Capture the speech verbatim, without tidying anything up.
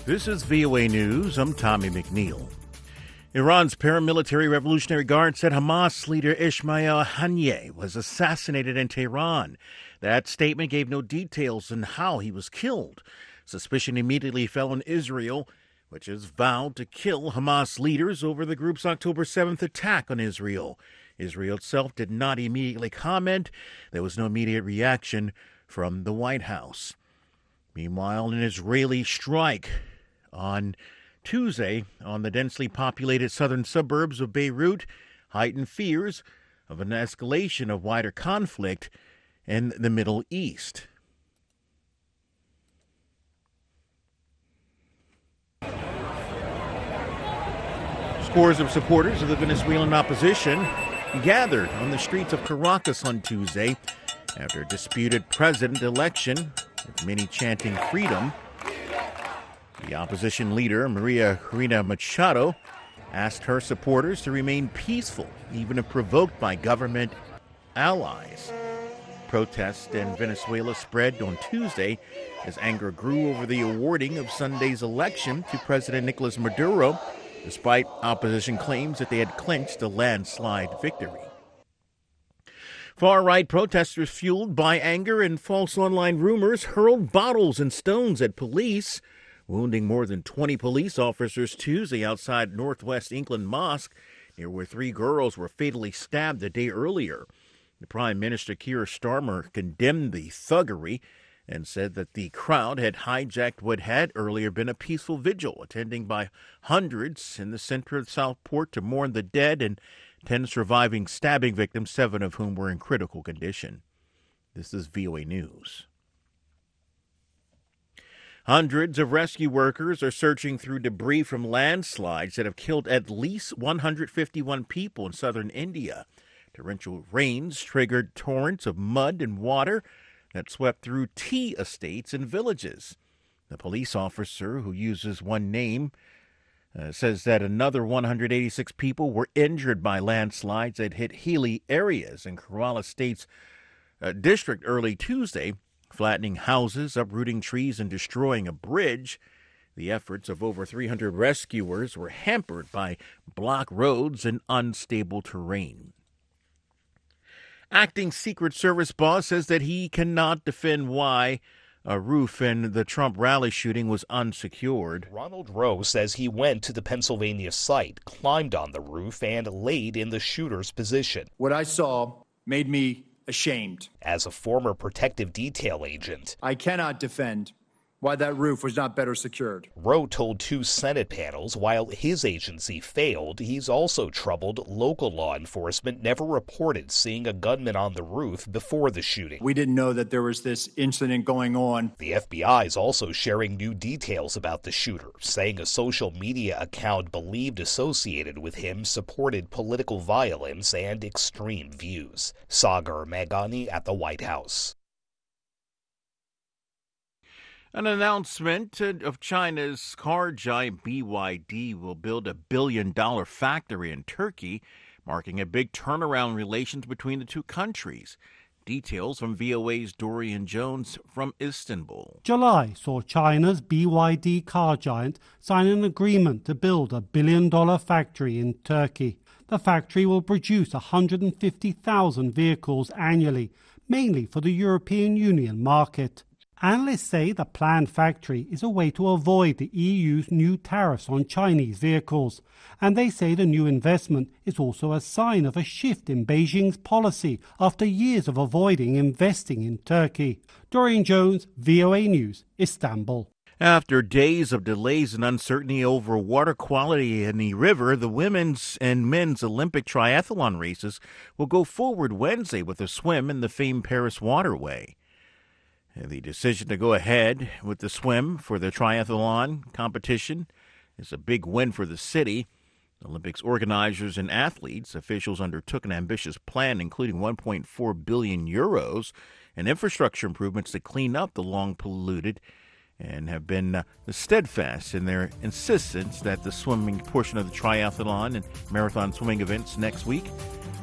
This is V O A News. I'm Tommy McNeil. Iran's paramilitary Revolutionary Guard said Hamas leader Ismail Haniyeh was assassinated in Tehran. That statement gave no details on how he was killed. Suspicion immediately fell on Israel, which has vowed to kill Hamas leaders over the group's October seventh attack on Israel. Israel itself did not immediately comment. There was no immediate reaction from the White House. Meanwhile, an Israeli strike on Tuesday on the densely populated southern suburbs of Beirut heightened fears of an escalation of wider conflict in the Middle East. Scores of supporters of the Venezuelan opposition gathered on the streets of Caracas on Tuesday after a disputed president election, with many chanting freedom. The opposition leader, Maria Corina Machado, asked her supporters to remain peaceful, even if provoked by government allies. Protests in Venezuela spread on Tuesday as anger grew over the awarding of Sunday's election to President Nicolas Maduro, despite opposition claims that they had clinched a landslide victory. Far-right protesters, fueled by anger and false online rumors, hurled bottles and stones at police, wounding more than twenty police officers Tuesday outside Northwest England Mosque, near where three girls were fatally stabbed a day earlier. The Prime Minister, Keir Starmer, condemned the thuggery and said that the crowd had hijacked what had earlier been a peaceful vigil, attending by hundreds in the center of Southport to mourn the dead and ten surviving stabbing victims, seven of whom were in critical condition. This is V O A News. Hundreds of rescue workers are searching through debris from landslides that have killed at least one hundred fifty-one people in southern India. Torrential rains triggered torrents of mud and water that swept through tea estates and villages. The police officer, who uses one name, uh, says that another one hundred eighty-six people were injured by landslides that hit hilly areas in Kerala State's uh, district early Tuesday, flattening houses, uprooting trees, and destroying a bridge. The efforts of over three hundred rescuers were hampered by blocked roads and unstable terrain. Acting Secret Service boss says that he cannot defend why a roof in the Trump rally shooting was unsecured. Ronald Rowe says he went to the Pennsylvania site, climbed on the roof, and laid in the shooter's position. What I saw made me ashamed. As a former protective detail agent, I cannot defend why that roof was not better secured. Rowe told two Senate panels while his agency failed, he's also troubled local law enforcement never reported seeing a gunman on the roof before the shooting. We didn't know that there was this incident going on. The F B I is also sharing new details about the shooter, saying a social media account believed associated with him supported political violence and extreme views. Sagar Meghani at the White House. An announcement of China's car giant B Y D will build a billion-dollar factory in Turkey, marking a big turnaround in relations between the two countries. Details from V O A's Dorian Jones from Istanbul. July saw China's B Y D car giant sign an agreement to build a billion-dollar factory in Turkey. The factory will produce one hundred fifty thousand vehicles annually, mainly for the European Union market. Analysts say the planned factory is a way to avoid the E U's new tariffs on Chinese vehicles, and they say the new investment is also a sign of a shift in Beijing's policy after years of avoiding investing in Turkey. Dorian Jones, V O A News, Istanbul. After days of delays and uncertainty over water quality in the river, the women's and men's Olympic triathlon races will go forward Wednesday with a swim in the famed Paris waterway. The decision to go ahead with the swim for the triathlon competition is a big win for the city. Olympics organizers and athletes, officials undertook an ambitious plan, including one point four billion euros and infrastructure improvements to clean up the long polluted, and have been uh, steadfast in their insistence that the swimming portion of the triathlon and marathon swimming events next week